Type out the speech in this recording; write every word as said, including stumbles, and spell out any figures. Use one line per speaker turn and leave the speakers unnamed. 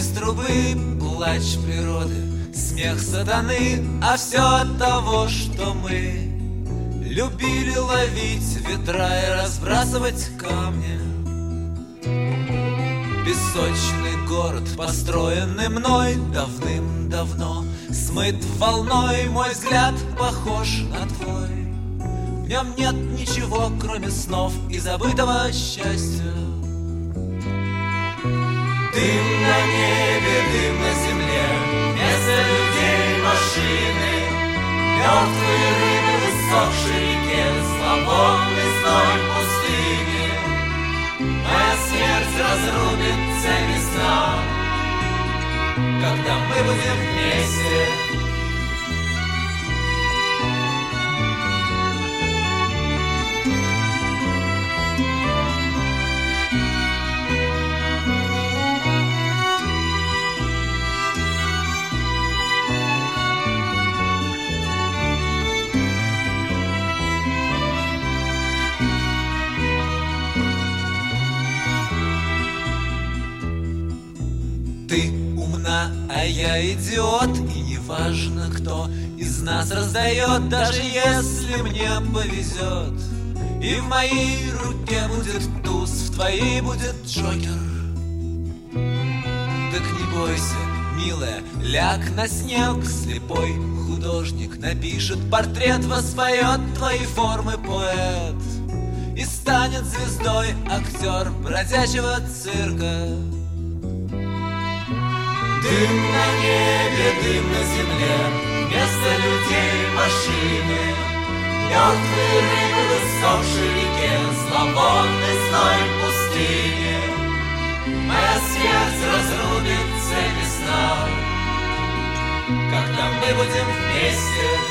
из трубы плач природы, смех сатаны, а все от того, что мы любили ловить ветра и разбрасывать камни. Песочный город, построенный мной давным-давно, смыт волной, мой взгляд похож на твой. В нем нет ничего, кроме снов и забытого счастья. Дым на небе, дым на земле, вместо людей машины, мертвые рыбы в иссохшей реке, зловонный зной пустыни. Моя смерть разрубит цепи сна, когда мы будем вместе. Ты умна, а я идиот, и неважно, кто из нас раздает, даже если мне повезет. И в моей руке будет туз, в твоей будет Джокер. Так не бойся, милая, ляг на снег, слепой художник напишет портрет, воспоет твои формы поэт и станет звездой актер бродячего цирка. Дым на небе, дым на земле, вместо людей машины, мертвые рыбы в иссохшей реке, зловонный зной пустыни. Моя смерть разрубит цепи сна, когда мы будем вместе.